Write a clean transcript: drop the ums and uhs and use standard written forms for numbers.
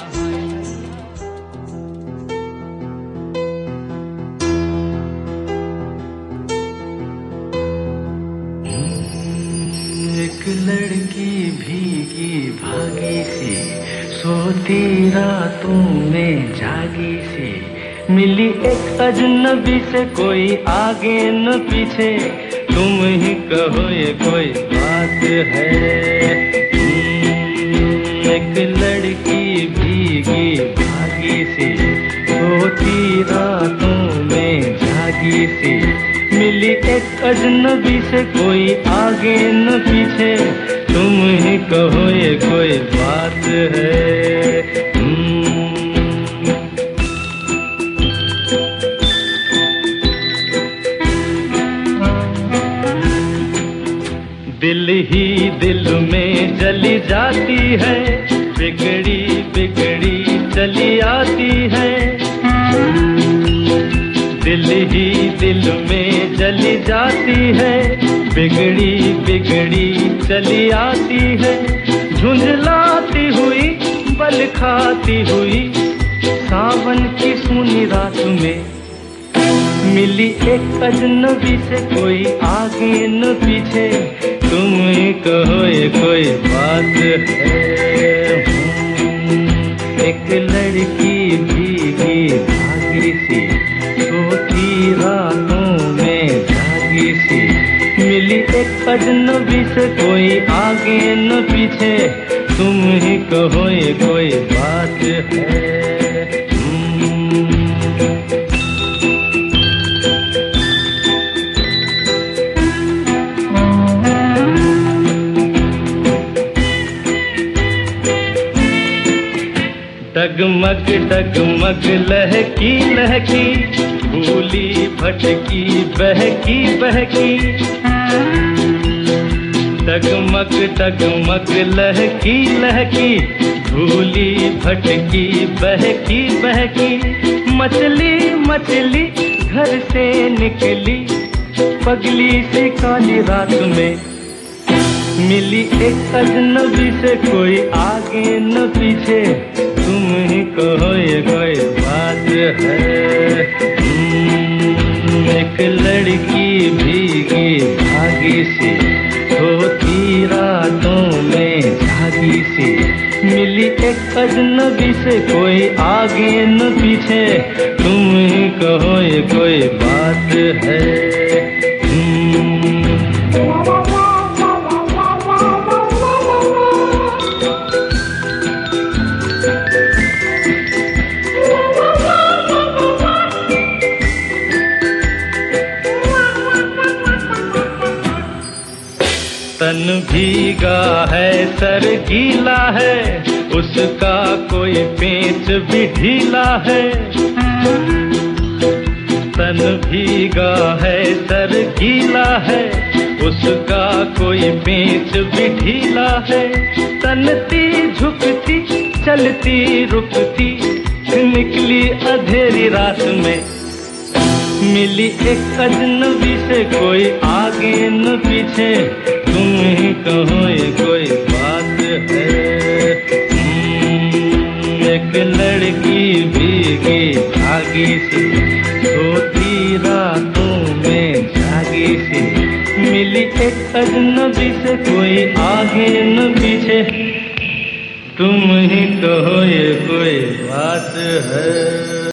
एक लड़की भीगी भागी सी सोती रातों में जागी सी, मिली एक अजनबी से कोई आगे न पीछे, तुम ही कहो ये कोई बात है। एक लड़की भीगी भागी सी सोती रातों में जागी सी, मिली एक अजनबी से कोई आगे न पीछे, तुम ही कहो ये कोई बात है। दिल ही दिल में जली जाती है, बिगड़ी बिगड़ी चली आती है। दिल ही दिल में जली जाती है, बिगड़ी बिगड़ी चली आती है। झुंझलाती हुई बल खाती हुई सावन की सूनी रात में, मिली एक अजनबी से कोई आगे न पीछे, तुम ही कहो ये कोई बात है। एक लड़की भीगी भागी सी सोती रातों में जागी सी, मिली एक अजनबी से कोई आगे न पीछे, तुम ही कहो ये कोई बात है। डगमग डगमग लहकी लहकी, भूली भटकी बहकी बहकी। डगमग डगमग लहकी लहकी, भूली भटकी बहकी बहकी। मछली मछली घर से निकली, पगली सी काली रात में, मिली एक अजनबी से कोई आगे न पीछे, तुम ही कहो ये कोई बात है। एक लड़की भीगी भागी सी सोती रातों में जागी सी, मिली एक अजनबी से कोई आगे न पीछे, तुम ही कहो ये कोई बात है। तन भीगा है सर गीला है, उसका कोई पेच भी ढीला है। तन भीगा है सर गीला है, उसका कोई पेच भी ढीला है। तनती झुकती चलती रुकती, निकली अंधेरी रात में, मिली एक अजनबी से कोई आगे न पीछे, तुम ही कहो ये कोई बात है। एक लड़की भीगी भागी सी सोती रातों में जागी सी, मिली एक अजनबी से कोई आगे न पीछे, तुम ही कहो ये कोई बात है।